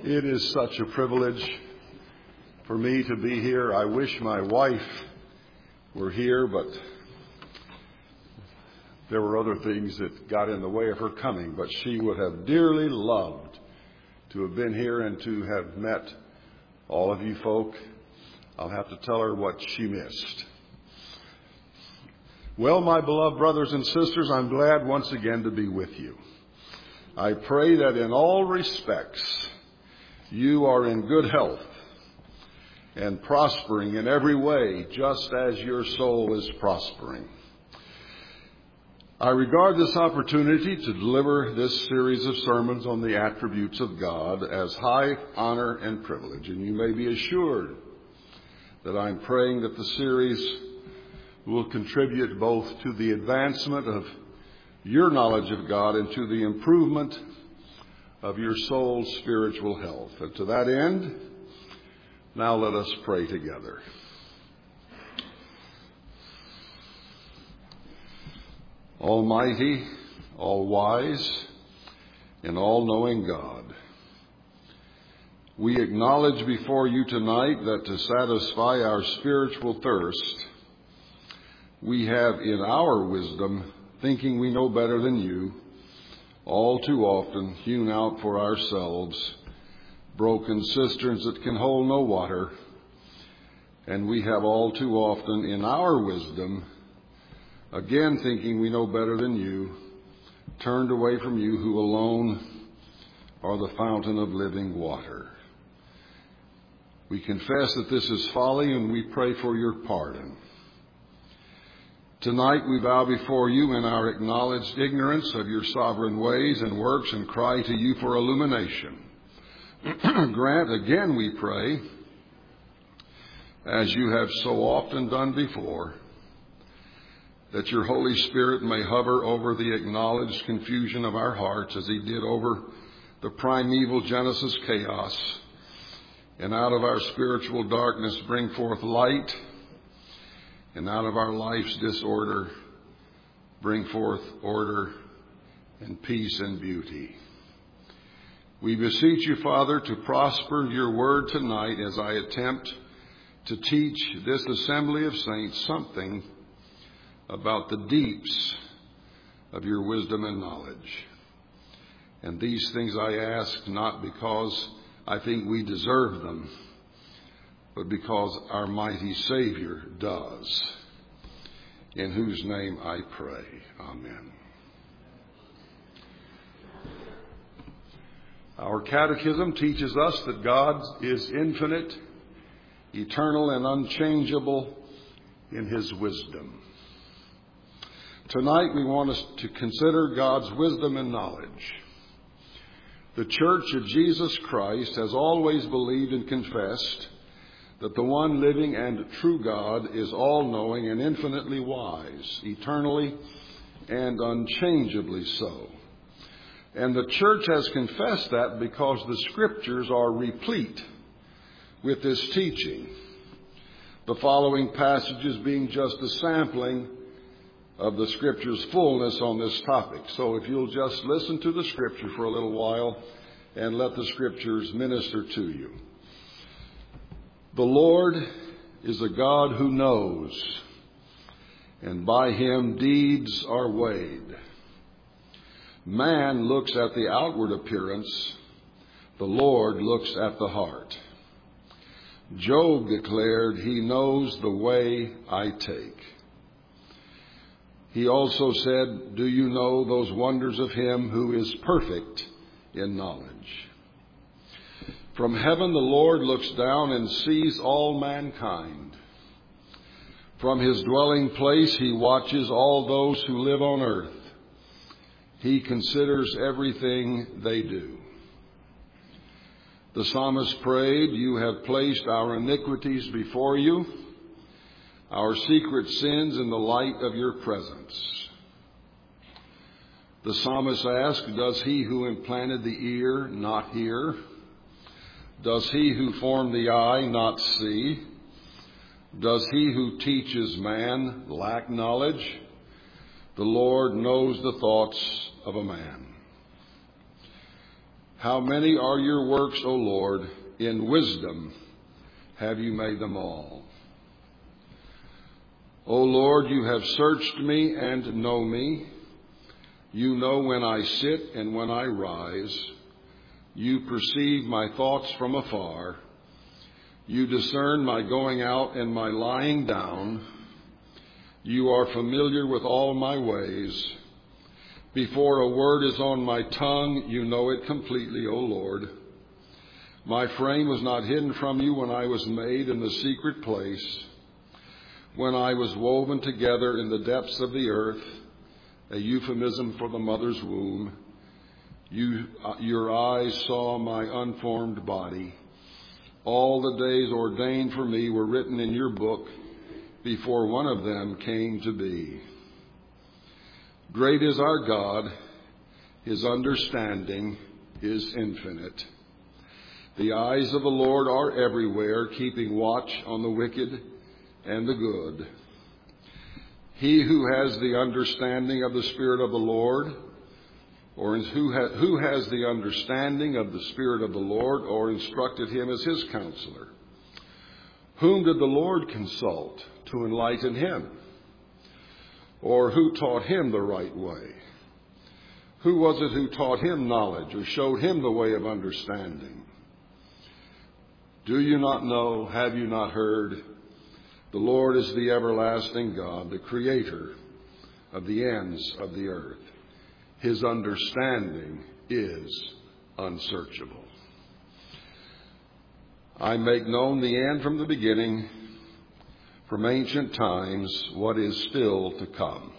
It is such a privilege for me to be here. I wish my wife were here, but there were other things that got in the way of her coming. But she would have dearly loved to have been here and to have met all of you folk. I'll have to tell her what she missed. Well, my beloved brothers and sisters, I'm glad once again to be with you. I pray that in all respects you are in good health and prospering in every way, just as your soul is prospering. I regard this opportunity to deliver this series of sermons on the attributes of God as high honor and privilege, and you may be assured that I'm praying that the series will contribute both to the advancement of your knowledge of God and to the improvement of your soul's spiritual health. And to that end, now let us pray together. Almighty, all-wise, and all-knowing God, we acknowledge before you tonight that to satisfy our spiritual thirst, we have in our wisdom, thinking we know better than you, all too often hewn out for ourselves broken cisterns that can hold no water, and we have all too often in our wisdom, again thinking we know better than you, turned away from you who alone are the fountain of living water. We confess that this is folly, and we pray for your pardon. Tonight we bow before you in our acknowledged ignorance of your sovereign ways and works and cry to you for illumination. Grant again, we pray, as you have so often done before, that your Holy Spirit may hover over the acknowledged confusion of our hearts as he did over the primeval Genesis chaos, and out of our spiritual darkness bring forth light, and out of our life's disorder, bring forth order and peace and beauty. We beseech you, Father, to prosper your word tonight as I attempt to teach this assembly of saints something about the deeps of your wisdom and knowledge. And these things I ask not because I think we deserve them, but because our mighty Savior does, in whose name I pray. Amen. Our catechism teaches us that God is infinite, eternal, and unchangeable in his wisdom. Tonight we want us to consider God's wisdom and knowledge. The Church of Jesus Christ has always believed and confessed that the one living and true God is all-knowing and infinitely wise, eternally and unchangeably so. And the Church has confessed that because the Scriptures are replete with this teaching. The following passages being just a sampling of the Scripture's fullness on this topic. So if you'll just listen to the Scripture for a little while and let the Scriptures minister to you. The Lord is a God who knows, and by him deeds are weighed. Man looks at the outward appearance, the Lord looks at the heart. Job declared, he knows the way I take. He also said, do you know those wonders of him who is perfect in knowledge? From heaven the Lord looks down and sees all mankind. From his dwelling place he watches all those who live on earth. He considers everything they do. The psalmist prayed, you have placed our iniquities before you, our secret sins in the light of your presence. The psalmist asked, does he who implanted the ear not hear? Does he who formed the eye not see? Does he who teaches man lack knowledge? The Lord knows the thoughts of a man. How many are your works, O Lord? In wisdom have you made them all. O Lord, you have searched me and know me. You know when I sit and when I rise. You perceive my thoughts from afar. You discern my going out and my lying down. You are familiar with all my ways. Before a word is on my tongue, you know it completely, O Lord. My frame was not hidden from you when I was made in the secret place, when I was woven together in the depths of the earth, a euphemism for the mother's womb. Your eyes saw my unformed body. All the days ordained for me were written in your book before one of them came to be. Great is our God. His understanding is infinite. The eyes of the Lord are everywhere, keeping watch on the wicked and the good. He who has the understanding of the Spirit of the Lord, or who has the understanding of the Spirit of the Lord, or instructed him as his counselor? Whom did the Lord consult to enlighten him? Or who taught him the right way? Who was it who taught him knowledge, or showed him the way of understanding? Do you not know? Have you not heard? The Lord is the everlasting God, the creator of the ends of the earth. His understanding is unsearchable. I make known the end from the beginning, from ancient times, what is still to come.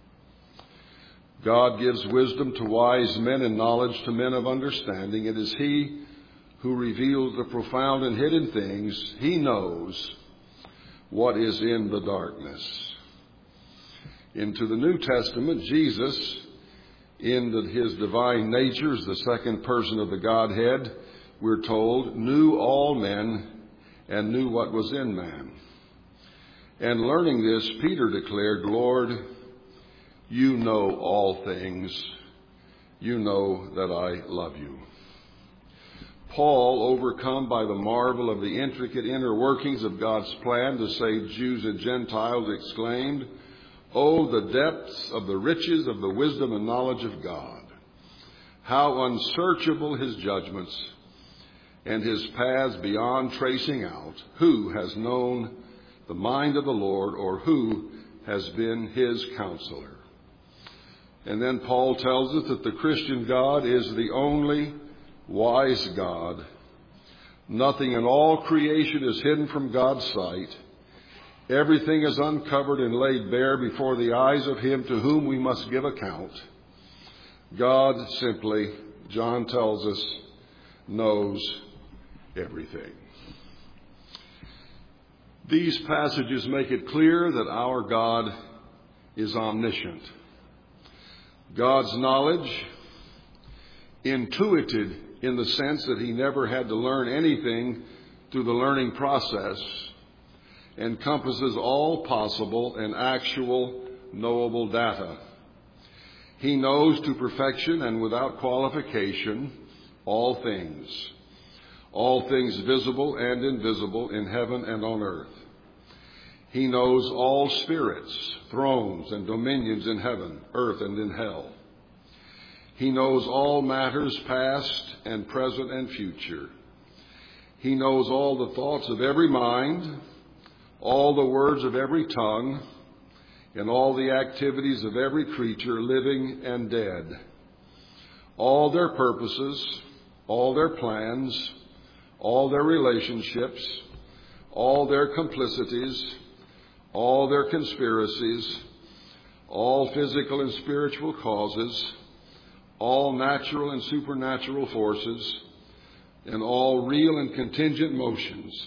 God gives wisdom to wise men and knowledge to men of understanding. It is He who reveals the profound and hidden things. He knows what is in the darkness. Into the New Testament, Jesus, in his divine nature as the second person of the Godhead, we're told, knew all men and knew what was in man. And learning this, Peter declared, Lord, you know all things. You know that I love you. Paul, overcome by the marvel of the intricate inner workings of God's plan to save Jews and Gentiles, exclaimed, "Oh, the depths of the riches of the wisdom and knowledge of God! How unsearchable his judgments and his paths beyond tracing out! Who has known the mind of the Lord, or who has been his counselor?" And then Paul tells us that the Christian God is the only wise God. Nothing in all creation is hidden from God's sight. Everything is uncovered and laid bare before the eyes of him to whom we must give account. God simply, John tells us, knows everything. These passages make it clear that our God is omniscient. God's knowledge, intuited in the sense that he never had to learn anything through the learning process, encompasses all possible and actual knowable data. He knows to perfection and without qualification all things visible and invisible in heaven and on earth. He knows all spirits, thrones, and dominions in heaven, earth, and in hell. He knows all matters past and present and future. He knows all the thoughts of every mind, all the words of every tongue, and all the activities of every creature, living and dead. All their purposes, all their plans, all their relationships, all their complicities, all their conspiracies, all physical and spiritual causes, all natural and supernatural forces, and all real and contingent motions,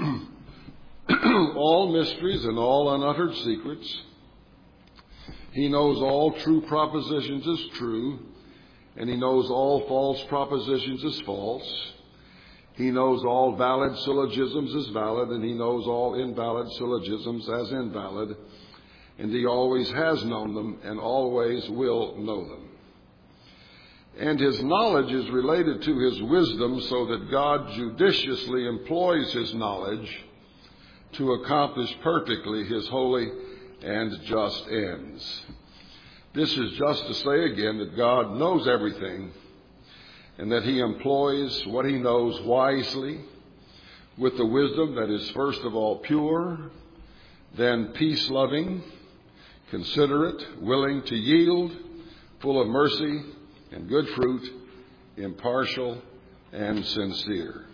all mysteries and all unuttered secrets. He knows all true propositions as true, and he knows all false propositions as false. He knows all valid syllogisms as valid, and he knows all invalid syllogisms as invalid, and he always has known them and always will know them. And his knowledge is related to his wisdom, so that God judiciously employs his knowledge to accomplish perfectly his holy and just ends. This is just to say again that God knows everything, and that he employs what he knows wisely, with the wisdom that is first of all pure, then peace-loving, considerate, willing to yield, full of mercy and good fruit, impartial and sincere.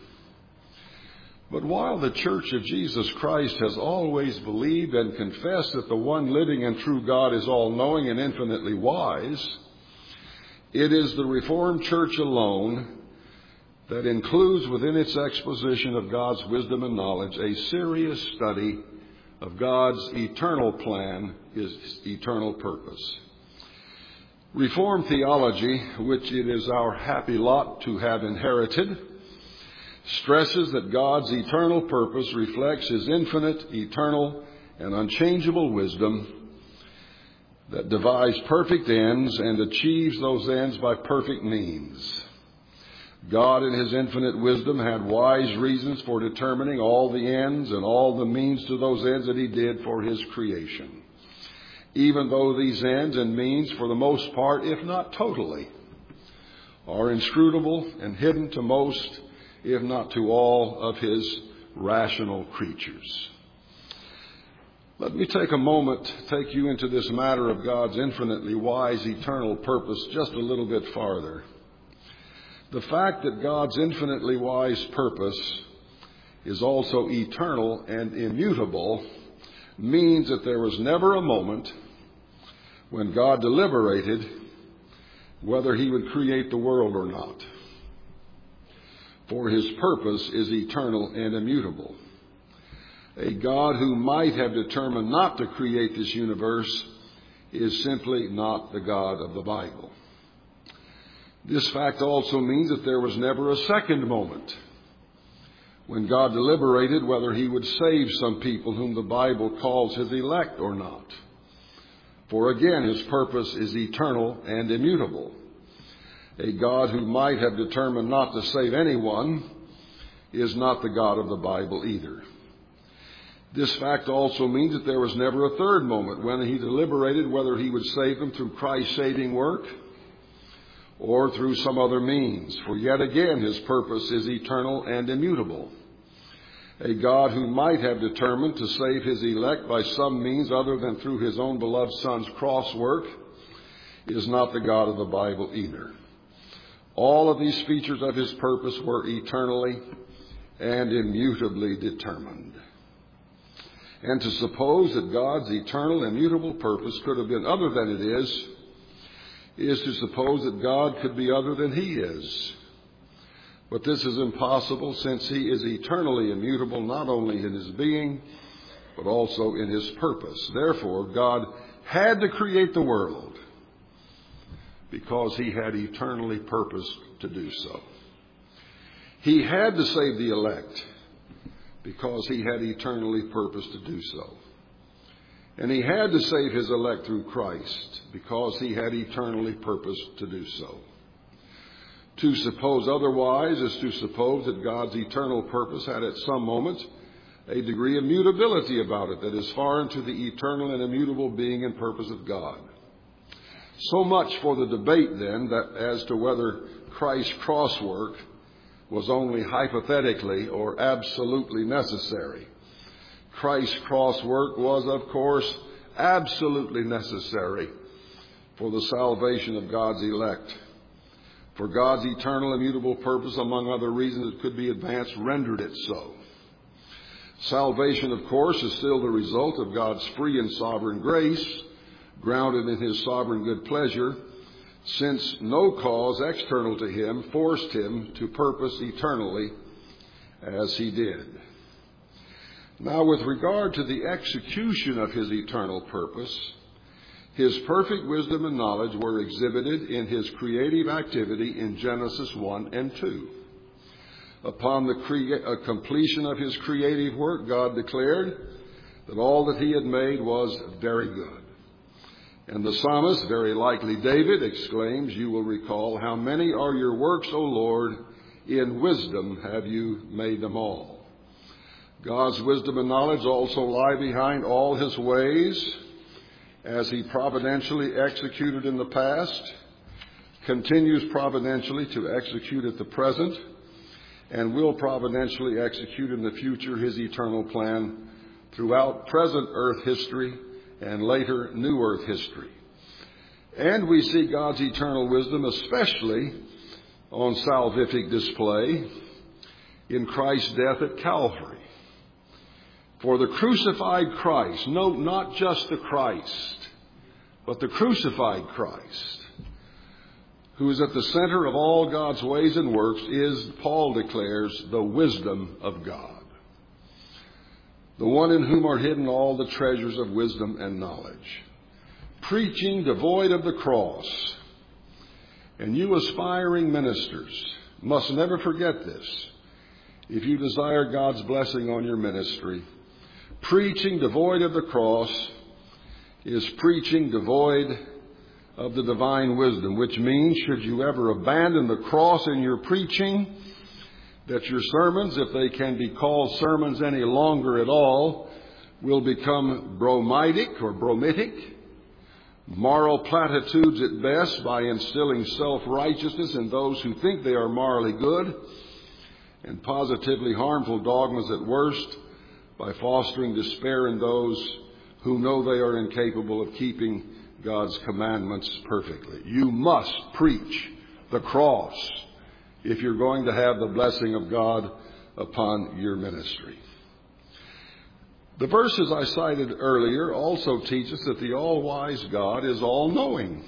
But while the Church of Jesus Christ has always believed and confessed that the one living and true God is all-knowing and infinitely wise, it is the Reformed Church alone that includes within its exposition of God's wisdom and knowledge a serious study of God's eternal plan, his eternal purpose. Reformed theology, which it is our happy lot to have inherited, stresses that God's eternal purpose reflects his infinite, eternal, and unchangeable wisdom that devises perfect ends and achieves those ends by perfect means. God in his infinite wisdom had wise reasons for determining all the ends and all the means to those ends that he did for his creation. Even though these ends and means, for the most part, if not totally, are inscrutable and hidden to most, if not to all, of his rational creatures. Let me take a moment to take you into this matter of God's infinitely wise, eternal purpose just a little bit farther. The fact that God's infinitely wise purpose is also eternal and immutable means that there was never a moment when God deliberated whether he would create the world or not. For his purpose is eternal and immutable. A God who might have determined not to create this universe is simply not the God of the Bible. This fact also means that there was never a second moment when God deliberated whether he would save some people whom the Bible calls his elect or not. For again, his purpose is eternal and immutable. A God who might have determined not to save anyone is not the God of the Bible either. This fact also means that there was never a third moment when he deliberated whether he would save them through Christ's saving work or through some other means. For yet again, his purpose is eternal and immutable. A God who might have determined to save his elect by some means other than through his own beloved Son's cross work is not the God of the Bible either. All of these features of his purpose were eternally and immutably determined. And to suppose that God's eternal and immutable purpose could have been other than it is to suppose that God could be other than he is. But this is impossible, since he is eternally immutable not only in his being, but also in his purpose. Therefore, God had to create the world because he had eternally purposed to do so. He had to save the elect because he had eternally purposed to do so. And he had to save his elect through Christ because he had eternally purposed to do so. To suppose otherwise is to suppose that God's eternal purpose had at some moment a degree of mutability about it that is foreign to the eternal and immutable being and purpose of God. So much for the debate, then, that as to whether Christ's cross work was only hypothetically or absolutely necessary. Christ's cross work was, of course, absolutely necessary for the salvation of God's elect. For God's eternal immutable purpose, among other reasons that could be advanced, rendered it so. Salvation, of course, is still the result of God's free and sovereign grace, grounded in his sovereign good pleasure, since no cause external to him forced him to purpose eternally as he did. Now, with regard to the execution of his eternal purpose, his perfect wisdom and knowledge were exhibited in his creative activity in Genesis 1 and 2. Upon the completion of his creative work, God declared that all that he had made was very good. And the psalmist, very likely David, exclaims, you will recall, how many are your works, O Lord? In wisdom have you made them all. God's wisdom and knowledge also lie behind all his ways, as he providentially executed in the past, continues providentially to execute at the present, and will providentially execute in the future his eternal plan throughout present earth history and later new earth history. And we see God's eternal wisdom especially on salvific display in Christ's death at Calvary. For the crucified Christ, note not just the Christ, but the crucified Christ, who is at the center of all God's ways and works, is, Paul declares, the wisdom of God, the one in whom are hidden all the treasures of wisdom and knowledge. Preaching devoid of the cross. And you aspiring ministers must never forget this if you desire God's blessing on your ministry. Preaching devoid of the cross is preaching devoid of the divine wisdom, which means, should you ever abandon the cross in your preaching, that your sermons, if they can be called sermons any longer at all, will become bromidic or bromitic, moral platitudes at best, by instilling self-righteousness in those who think they are morally good, and positively harmful dogmas at worst, by fostering despair in those who know they are incapable of keeping God's commandments perfectly. You must preach the cross if you're going to have the blessing of God upon your ministry. The verses I cited earlier also teach us that the all-wise God is all-knowing.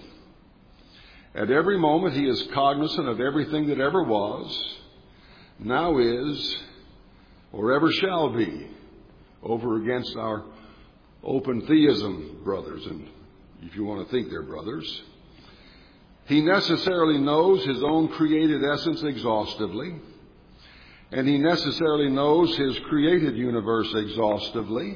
At every moment he is cognizant of everything that ever was, now is, or ever shall be, over against our open theism brothers, and if you want to think they're brothers. He necessarily knows his own created essence exhaustively, and he necessarily knows his created universe exhaustively,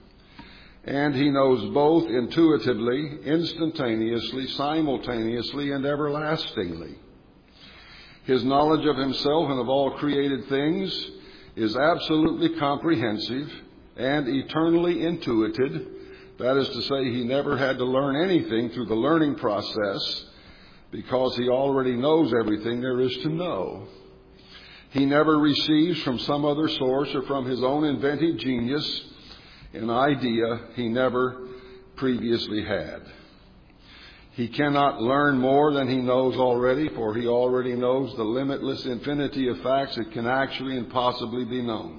and he knows both intuitively, instantaneously, simultaneously, and everlastingly. His knowledge of himself and of all created things is absolutely comprehensive and eternally intuited. That is to say, he never had to learn anything through the learning process, because he already knows everything there is to know. He never receives from some other source or from his own inventive genius an idea he never previously had. He cannot learn more than he knows already, for he already knows the limitless infinity of facts that can actually and possibly be known.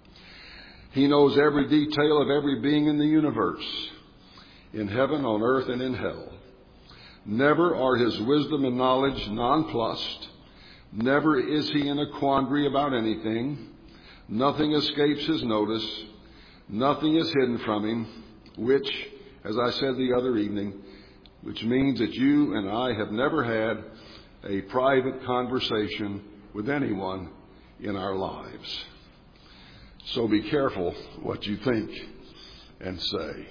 He knows every detail of every being in the universe, in heaven, on earth, and in hell. Never are his wisdom and knowledge nonplussed. Never is he in a quandary about anything. Nothing escapes his notice. Nothing is hidden from him, which, as I said the other evening, which means that you and I have never had a private conversation with anyone in our lives. So be careful what you think and say.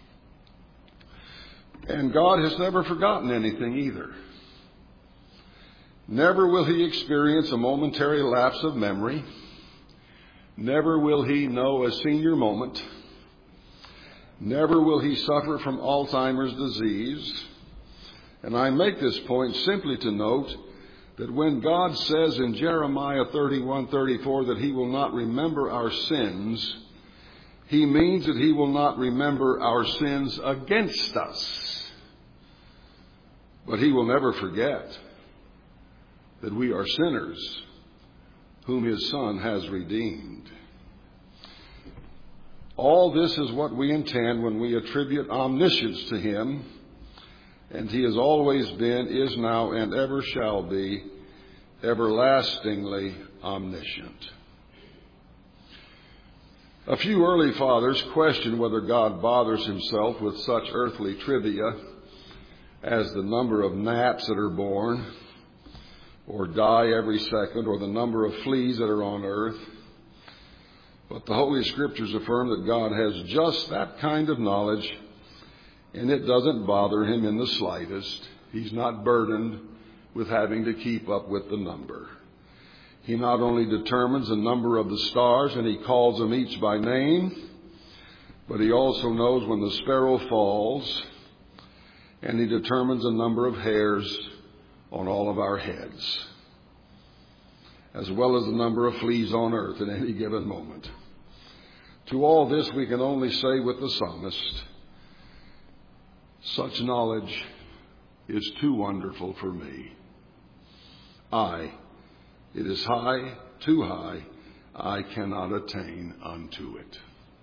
And God has never forgotten anything either. Never will he experience a momentary lapse of memory. Never will he know a senior moment. Never will he suffer from Alzheimer's disease. And I make this point simply to note that when God says in Jeremiah 31:34 that he will not remember our sins, he means that he will not remember our sins against us. But he will never forget that we are sinners whom his Son has redeemed. All this is what we intend when we attribute omniscience to him, and he has always been, is now, and ever shall be everlastingly omniscient. A few early fathers questioned whether God bothers himself with such earthly trivia as the number of gnats that are born or die every second, or the number of fleas that are on earth. But the Holy Scriptures affirm that God has just that kind of knowledge and it doesn't bother him in the slightest. He's not burdened with having to keep up with the number. He not only determines the number of the stars, and he calls them each by name, but he also knows when the sparrow falls, and he determines the number of hairs on all of our heads, as well as the number of fleas on earth at any given moment. To all this we can only say with the psalmist, such knowledge is too wonderful for me. It is high, too high, I cannot attain unto it.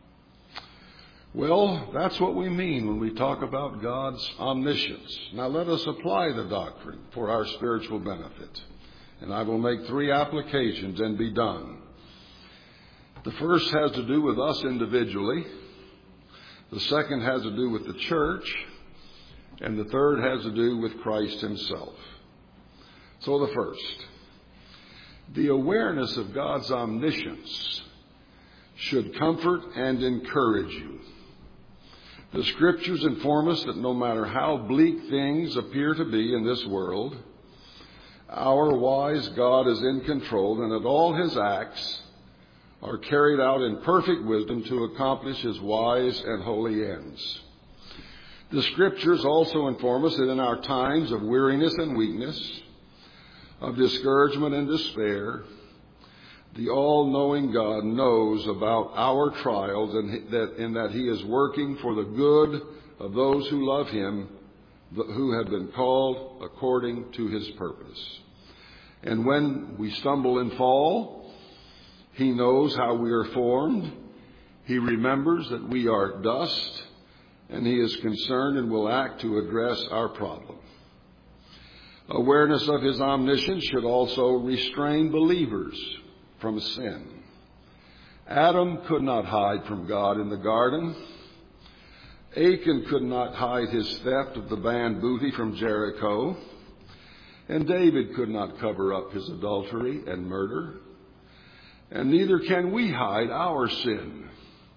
Well, that's what we mean when we talk about God's omniscience. Now let us apply the doctrine for our spiritual benefit. And I will make 3 applications and be done. The first has to do with us individually. The second has to do with the church. And the third has to do with Christ himself. So the first, the awareness of God's omniscience should comfort and encourage you. The Scriptures inform us that no matter how bleak things appear to be in this world, our wise God is in control, and that all his acts are carried out in perfect wisdom to accomplish his wise and holy ends. The Scriptures also inform us that in our times of weariness and weakness, of discouragement and despair, the all-knowing God knows about our trials, and that he is working for the good of those who love him, who have been called according to his purpose. And when we stumble and fall, he knows how we are formed. He remembers that we are dust, and he is concerned and will act to address our problem. Awareness of his omniscience should also restrain believers from sin. Adam could not hide from God in the garden. Achan could not hide his theft of the band booty from Jericho. And David could not cover up his adultery and murder. And neither can we hide our sin.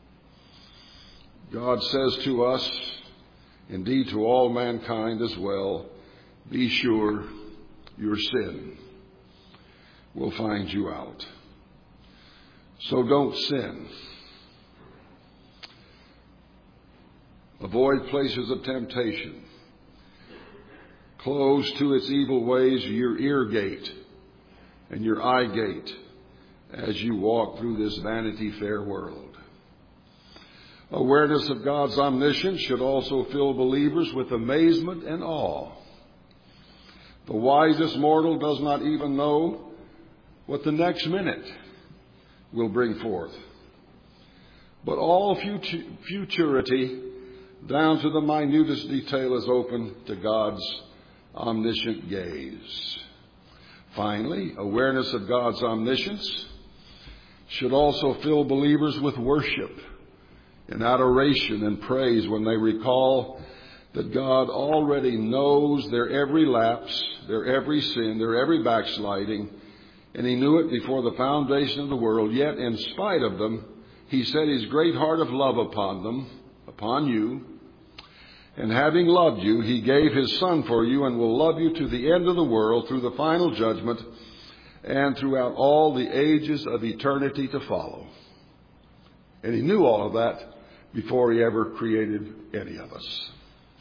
God says to us, indeed to all mankind as well, be sure your sin will find you out. So don't sin. Avoid places of temptation. Close to its evil ways your ear gate and your eye gate as you walk through this Vanity Fair world. Awareness of God's omniscience should also fill believers with amazement and awe. The wisest mortal does not even know what the next minute will bring forth. But all futurity, down to the minutest detail, is open to God's omniscient gaze. Finally, awareness of God's omniscience should also fill believers with worship and adoration and praise when they recall that God already knows their every lapse, their every sin, their every backsliding, and he knew it before the foundation of the world. Yet in spite of them, he set his great heart of love upon them, upon you. And having loved you, he gave his Son for you and will love you to the end of the world through the final judgment and throughout all the ages of eternity to follow. And he knew all of that before he ever created any of us.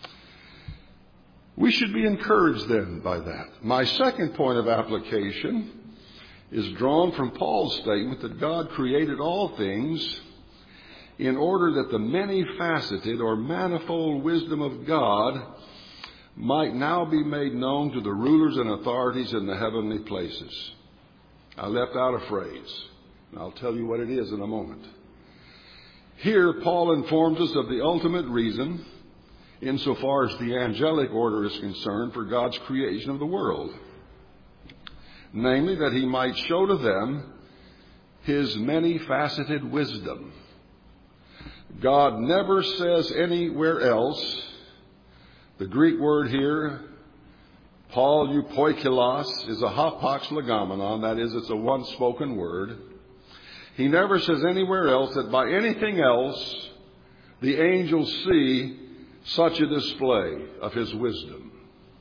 We should be encouraged then by that. My second point of application is drawn from Paul's statement that God created all things in order that the many-faceted or manifold wisdom of God might now be made known to the rulers and authorities in the heavenly places. I left out a phrase, and I'll tell you what it is in a moment. Here, Paul informs us of the ultimate reason, insofar as the angelic order is concerned, for God's creation of the world. Namely, that he might show to them his many-faceted wisdom. God never says anywhere else, the Greek word here, Paul eupoikilos, is a hapax legomenon, that is, it's a one-spoken word. He never says anywhere else that by anything else the angels see such a display of his wisdom.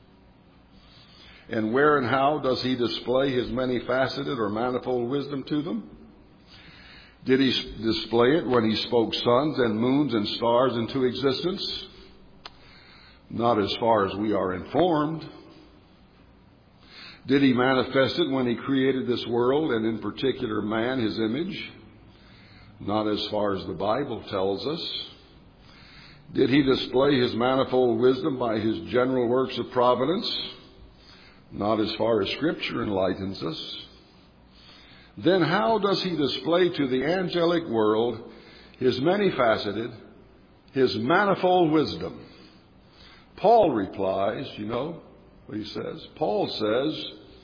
And where and how does he display his many-faceted or manifold wisdom to them? Did he display it when he spoke suns and moons and stars into existence? Not as far as we are informed. Did he manifest it when he created this world, and in particular man, his image? Not as far as the Bible tells us. Did he display his manifold wisdom by his general works of providence? Not as far as Scripture enlightens us. Then how does he display to the angelic world his many-faceted, his manifold wisdom? Paul replies, you know what he says? Paul says,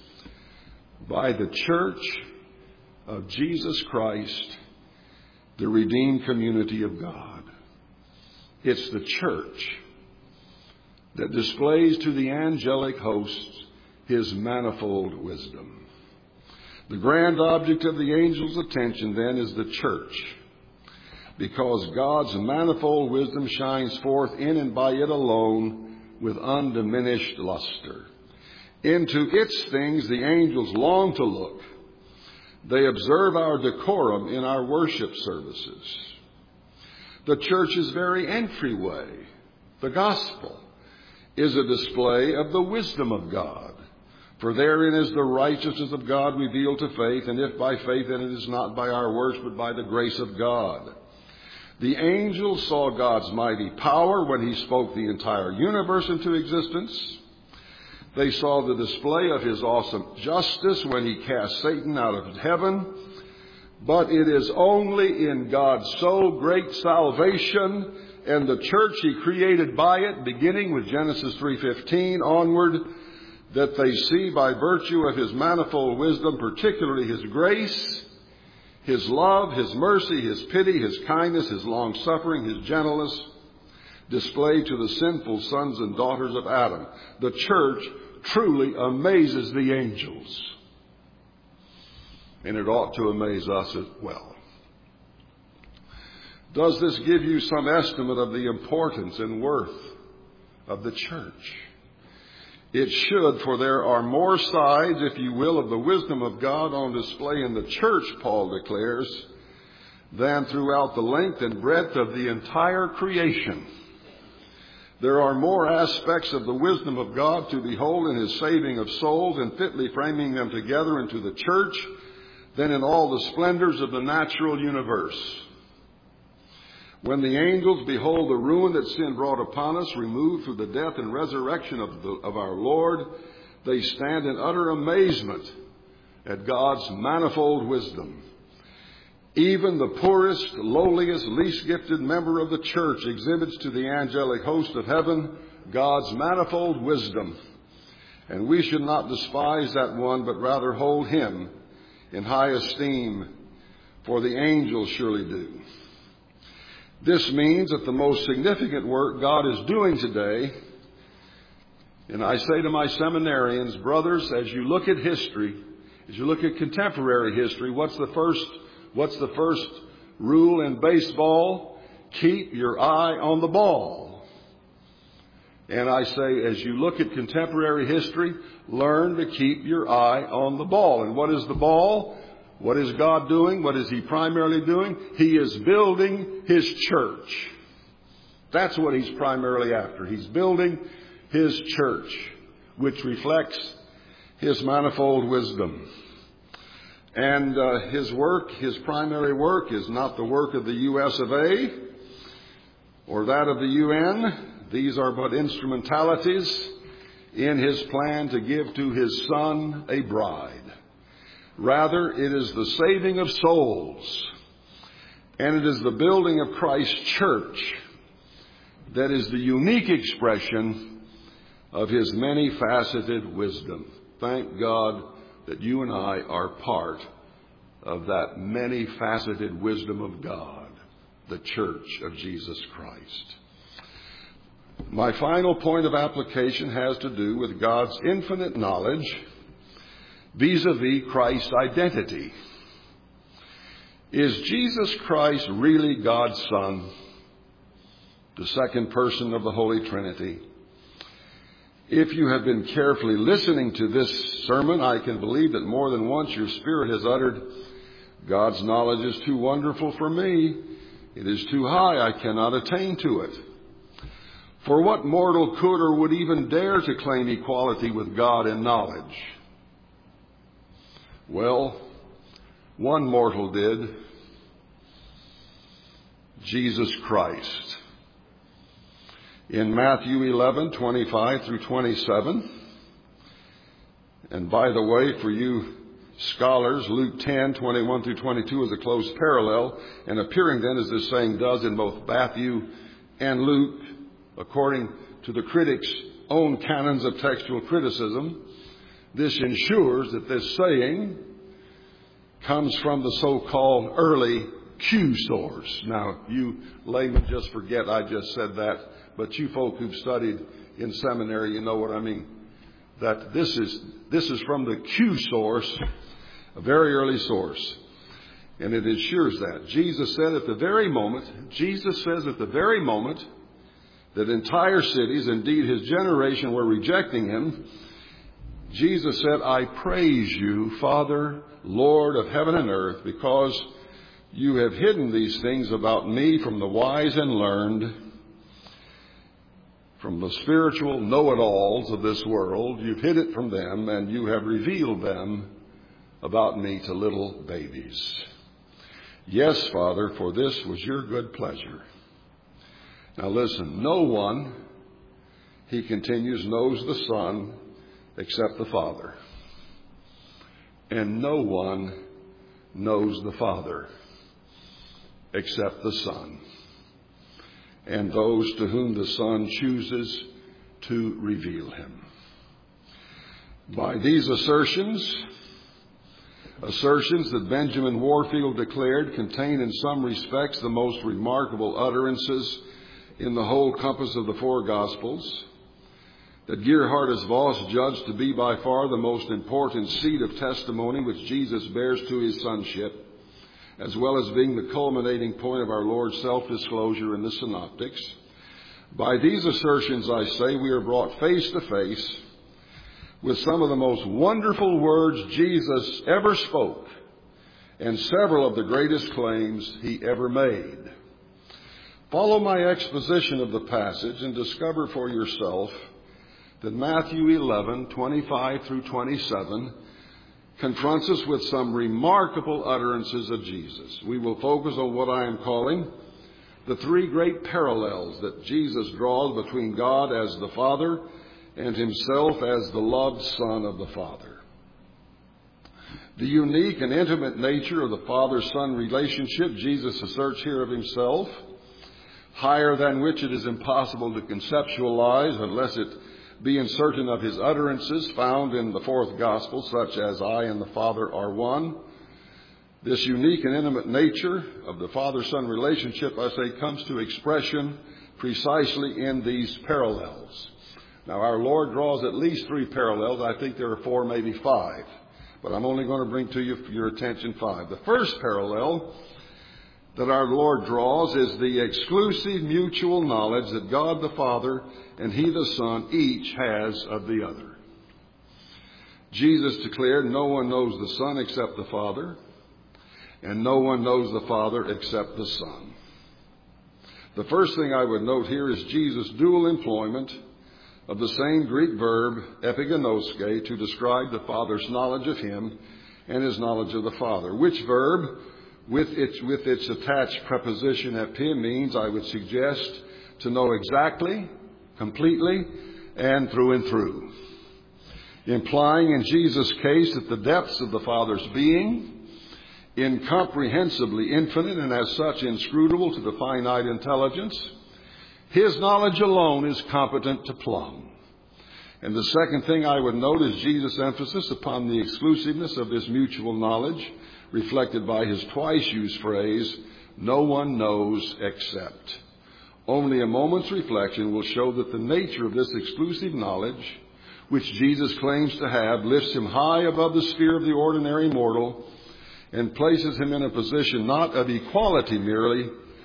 by the church of Jesus Christ, the redeemed community of God. It's the church that displays to the angelic hosts his manifold wisdom. The grand object of the angel's attention then is the church, because God's manifold wisdom shines forth in and by it alone with undiminished luster. Into its things the angels long to look. They observe our decorum in our worship services. The church's very entryway, the gospel, is a display of the wisdom of God. For therein is the righteousness of God revealed to faith, and if by faith, then it is not by our works, but by the grace of God. The angels saw God's mighty power when he spoke the entire universe into existence. They saw the display of his awesome justice when he cast Satan out of heaven. But it is only in God's so great salvation and the church he created by it, beginning with Genesis 3:15 onward, that they see by virtue of his manifold wisdom, particularly his grace, his love, his mercy, his pity, his kindness, his long-suffering, his gentleness, displayed to the sinful sons and daughters of Adam. The church truly amazes the angels. And it ought to amaze us as well. Does this give you some estimate of the importance and worth of the church? It should, for there are more sides, if you will, of the wisdom of God on display in the church, Paul declares, than throughout the length and breadth of the entire creation. There are more aspects of the wisdom of God to behold in his saving of souls and fitly framing them together into the church than in all the splendors of the natural universe. When the angels behold the ruin that sin brought upon us, removed through the death and resurrection of our Lord, they stand in utter amazement at God's manifold wisdom. Even the poorest, lowliest, least gifted member of the church exhibits to the angelic host of heaven God's manifold wisdom. And we should not despise that one, but rather hold him in high esteem, for the angels surely do. This means that the most significant work God is doing today, and I say to my seminarians, brothers, as you look at history, as you look at contemporary history, what's the first rule in baseball? Keep your eye on the ball. And I say, as you look at contemporary history, learn to keep your eye on the ball. And what is the ball? What is God doing? What is he primarily doing? He is building his church. That's what he's primarily after. He's building his church, which reflects his manifold wisdom. And his work, his primary work, is not the work of the U.S. of A. or that of the UN. These are but instrumentalities in his plan to give to his Son a bride. Rather, it is the saving of souls, and it is the building of Christ's church that is the unique expression of his many-faceted wisdom. Thank God that you and I are part of that many-faceted wisdom of God, the church of Jesus Christ. My final point of application has to do with God's infinite knowledge vis-a-vis Christ's identity. Is Jesus Christ really God's Son? the second person of the Holy Trinity. If you have been carefully listening to this sermon, I can believe that more than once your spirit has uttered, God's knowledge is too wonderful for me. It is too high. I cannot attain to it. For what mortal could or would even dare to claim equality with God in knowledge? Well, one mortal did. Jesus Christ. In Matthew 11:25 through 27, and by the way, for you scholars, Luke 10:21 through 22 is a close parallel, and appearing then as this saying does in both Matthew and Luke, according to the critics' own canons of textual criticism, this ensures that this saying comes from the so-called early Q source. Now, you laymen just forget I just said that, but you folk who've studied in seminary, you know what I mean. That this is from the Q source, a very early source. And it ensures that. Jesus says at the very moment that entire cities, indeed his generation, were rejecting him, Jesus said, I praise you, Father, Lord of heaven and earth, because you have hidden these things about me from the wise and learned, from the spiritual know-it-alls of this world. You've hid it from them, and you have revealed them about me to little babies. Yes, Father, for this was your good pleasure. Now listen, no one, he continues, knows the Son except the Father. And no one knows the Father except the Son, and those to whom the Son chooses to reveal him. By these assertions that Benjamin Warfield declared contain in some respects the most remarkable utterances in the whole compass of the four Gospels, that Gerhardus Voss judged to be by far the most important seed of testimony which Jesus bears to his sonship, as well as being the culminating point of our Lord's self-disclosure in the Synoptics. By these assertions, I say, we are brought face to face with some of the most wonderful words Jesus ever spoke, and several of the greatest claims he ever made. Follow my exposition of the passage and discover for yourself that Matthew 11:25 through 27 confronts us with some remarkable utterances of Jesus. We will focus on what I am calling the three great parallels that Jesus draws between God as the Father and himself as the loved Son of the Father. The unique and intimate nature of the Father-Son relationship Jesus asserts here of himself, higher than which it is impossible to conceptualize unless it be in certain of his utterances found in the fourth Gospel, such as I and the Father are one. This unique and intimate nature of the Father-Son relationship, I say, comes to expression precisely in these parallels. Now, our Lord draws at least three parallels. I think there are four, maybe five. But I'm only going to bring to you for your attention five. The first parallel that our Lord draws is the exclusive mutual knowledge that God the Father and he the Son each has of the other. Jesus declared, no one knows the Son except the Father, and no one knows the Father except the Son. The first thing I would note here is Jesus' dual employment of the same Greek verb, epigenoske, to describe the Father's knowledge of him and his knowledge of the Father. Which verb, with its attached preposition epi, means, I would suggest, to know exactly, completely, and through, implying in Jesus' case that the depths of the Father's being, incomprehensibly infinite and as such inscrutable to the finite intelligence, his knowledge alone is competent to plumb. And the second thing I would note is Jesus' emphasis upon the exclusiveness of this mutual knowledge, reflected by his twice used phrase, no one knows except. Only a moment's reflection will show that the nature of this exclusive knowledge, which Jesus claims to have, lifts him high above the sphere of the ordinary mortal and places him in a position not of equality merely,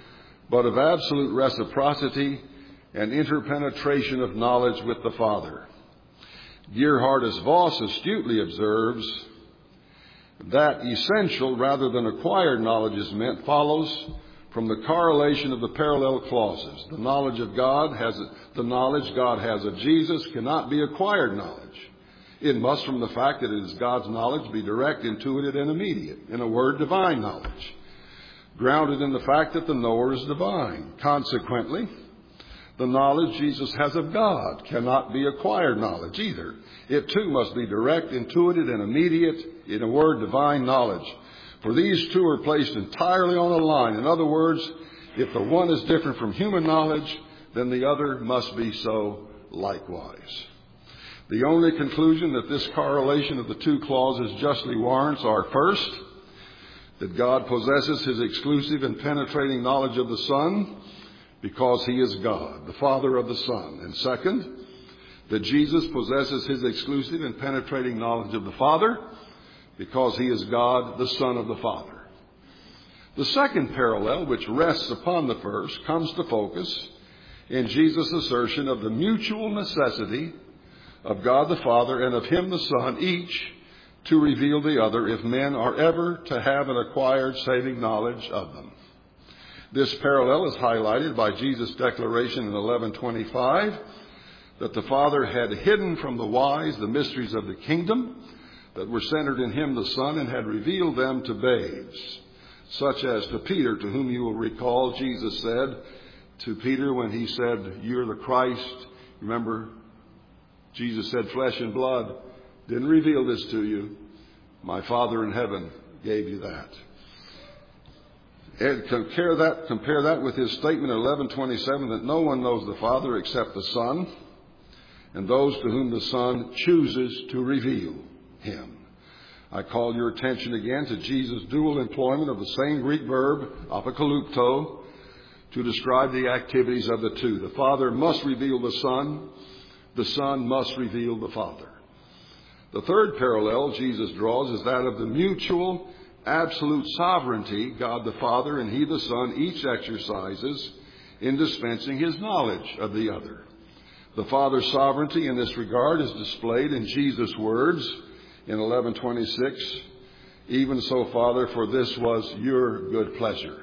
but of absolute reciprocity and interpenetration of knowledge with the Father. Geerhardus Voss astutely observes that essential rather than acquired knowledge is meant follows from the correlation of the parallel clauses. The knowledge God has of Jesus cannot be acquired knowledge. It must, from the fact that it is God's knowledge, be direct, intuitive, and immediate. In a word, divine knowledge, grounded in the fact that the knower is divine. Consequently, the knowledge Jesus has of God cannot be acquired knowledge either. It too must be direct, intuitive, and immediate. In a word, divine knowledge. For these two are placed entirely on a line. In other words, if the one is different from human knowledge, then the other must be so likewise. The only conclusion that this correlation of the two clauses justly warrants are, first, that God possesses his exclusive and penetrating knowledge of the Son because he is God, the Father of the Son. And second, that Jesus possesses his exclusive and penetrating knowledge of the Father because he is God, the Son of the Father. The second parallel, which rests upon the first, comes to focus in Jesus' assertion of the mutual necessity of God the Father and of him the Son, each to reveal the other if men are ever to have an acquired saving knowledge of them. This parallel is highlighted by Jesus' declaration in 11:25 that the Father had hidden from the wise the mysteries of the kingdom that were centered in him the Son and had revealed them to babes, such as to Peter, to whom you will recall Jesus said to Peter when he said, "You're the Christ." Remember, Jesus said, "Flesh and blood didn't reveal this to you. My Father in heaven gave you that." And compare that with his statement in 11:27 that no one knows the Father except the Son and those to whom the Son chooses to reveal him. I call your attention again to Jesus' dual employment of the same Greek verb, apokalypto, to describe the activities of the two. The Father must reveal the Son must reveal the Father. The third parallel Jesus draws is that of the mutual, absolute sovereignty God the Father and he the Son each exercises in dispensing his knowledge of the other. The Father's sovereignty in this regard is displayed in Jesus' words in 11:26, "Even so, Father, for this was your good pleasure."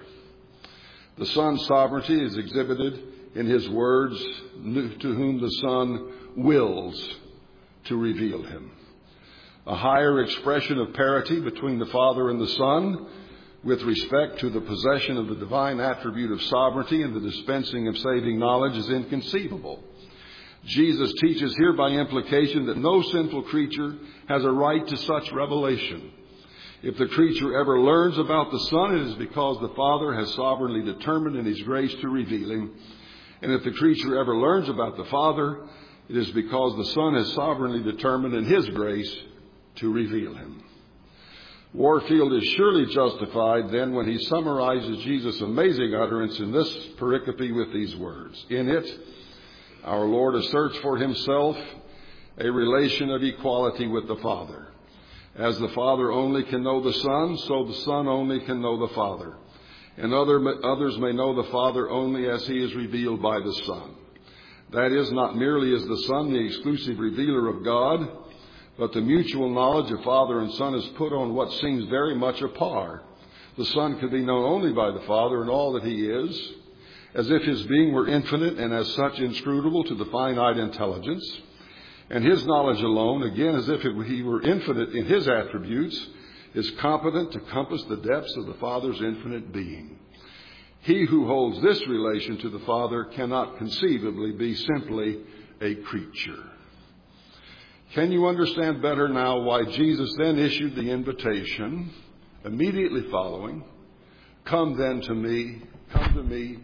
The Son's sovereignty is exhibited in his words, "To whom the Son wills to reveal him." A higher expression of parity between the Father and the Son with respect to the possession of the divine attribute of sovereignty and the dispensing of saving knowledge is inconceivable. Jesus teaches here by implication that no sinful creature has a right to such revelation. If the creature ever learns about the Son, it is because the Father has sovereignly determined in his grace to reveal him. And if the creature ever learns about the Father, it is because the Son has sovereignly determined in his grace to reveal him. Warfield is surely justified then when he summarizes Jesus' amazing utterance in this pericope with these words. In it, our Lord asserts for himself a relation of equality with the Father. As the Father only can know the Son, so the Son only can know the Father. And others may know the Father only as he is revealed by the Son. That is, not merely is the Son the exclusive revealer of God, but the mutual knowledge of Father and Son is put on what seems very much a par. The Son can be known only by the Father in all that he is, as if his being were infinite and as such inscrutable to the finite intelligence. And his knowledge alone, again, as if he were infinite in his attributes, is competent to compass the depths of the Father's infinite being. He who holds this relation to the Father cannot conceivably be simply a creature. Can you understand better now why Jesus then issued the invitation immediately following, "Come then to me, come to me,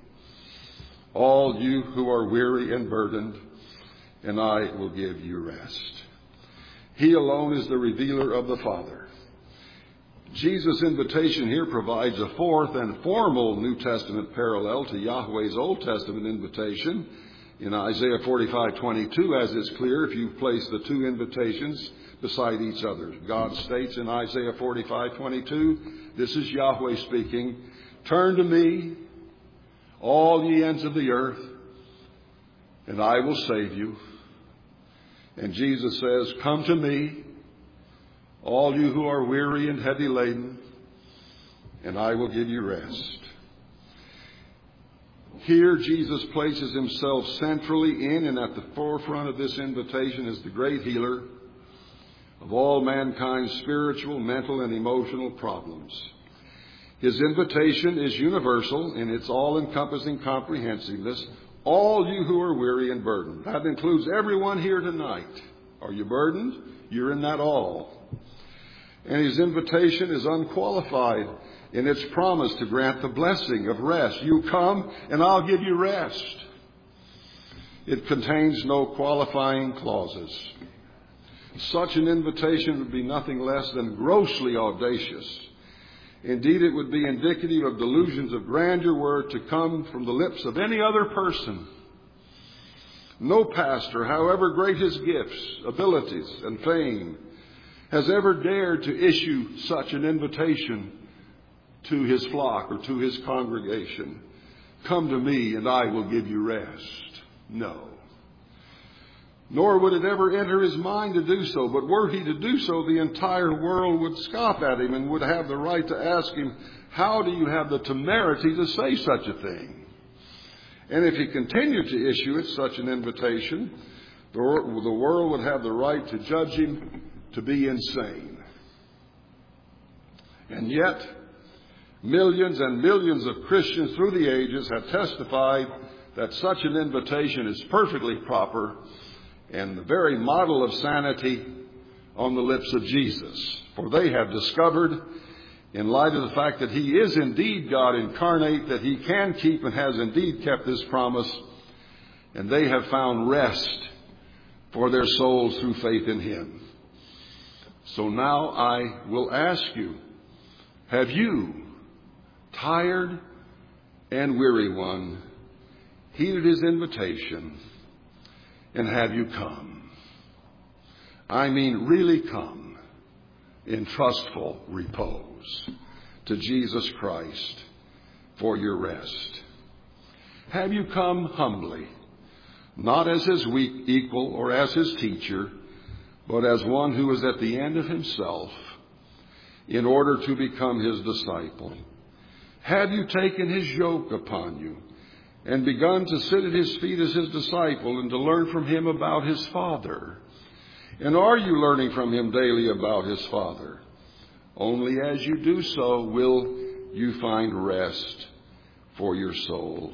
all you who are weary and burdened, and I will give you rest." He alone is the revealer of the Father. Jesus' invitation here provides a fourth and formal New Testament parallel to Yahweh's Old Testament invitation in Isaiah 45:22, as is clear if you place the two invitations beside each other. God states in Isaiah 45:22, this is Yahweh speaking, "Turn to me, all ye ends of the earth, and I will save you. And Jesus says, come to me, all you who are weary and heavy laden, and I will give you rest. Here Jesus places himself centrally in and at the forefront of this invitation as the great healer of all mankind's spiritual, mental, and emotional problems. His invitation is universal in its all-encompassing comprehensiveness. All you who are weary and burdened. That includes everyone here tonight. Are you burdened? You're in that all. And his invitation is unqualified in its promise to grant the blessing of rest. You come and I'll give you rest. It contains no qualifying clauses. Such an invitation would be nothing less than grossly audacious. Indeed, it would be indicative of delusions of grandeur were to come from the lips of any other person. No pastor, however great his gifts, abilities, and fame, has ever dared to issue such an invitation to his flock or to his congregation. Come to me and I will give you rest. No. Nor would it ever enter his mind to do so. But were he to do so, the entire world would scoff at him and would have the right to ask him, how do you have the temerity to say such a thing? And if he continued to issue such an invitation, the world would have the right to judge him to be insane. And yet, millions and millions of Christians through the ages have testified that such an invitation is perfectly proper and the very model of sanity on the lips of Jesus. For they have discovered, in light of the fact that he is indeed God incarnate, that he can keep and has indeed kept this promise, and they have found rest for their souls through faith in him. So now I will ask you, have you, tired and weary one, heeded his invitation? And have you come? I mean, really come in trustful repose to Jesus Christ for your rest. Have you come humbly, not as his weak equal or as his teacher, but as one who is at the end of himself in order to become his disciple? Have you taken his yoke upon you and begun to sit at his feet as his disciple and to learn from him about his Father? And are you learning from him daily about his Father? Only as you do so will you find rest for your souls.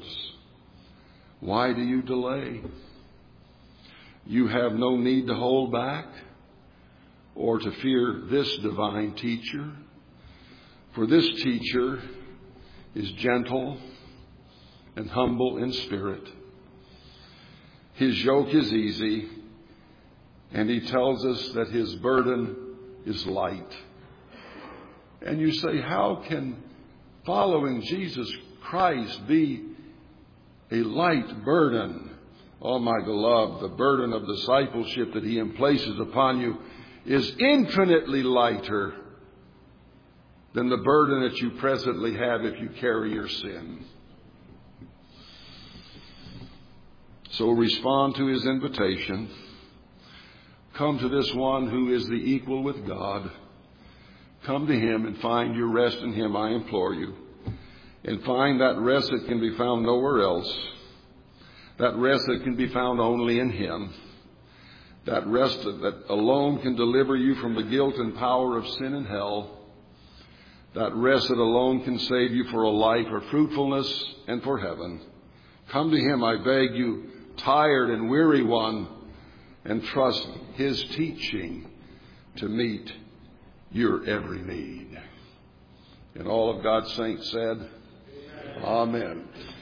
Why do you delay? You have no need to hold back or to fear this divine teacher. For this teacher is gentle and humble in spirit. His yoke is easy, and he tells us that his burden is light. And you say, how can following Jesus Christ be a light burden? Oh, my beloved, the burden of discipleship that he places upon you is infinitely lighter than the burden that you presently have if you carry your sin. So respond to his invitation. Come to this one who is the equal with God. Come to him and find your rest in him, I implore you. And find that rest that can be found nowhere else. That rest that can be found only in him. That rest that alone can deliver you from the guilt and power of sin and hell. That rest that alone can save you for a life of fruitfulness and for heaven. Come to him, I beg you, tired and weary one, and trust his teaching to meet your every need. And all of God's saints said, Amen. Amen.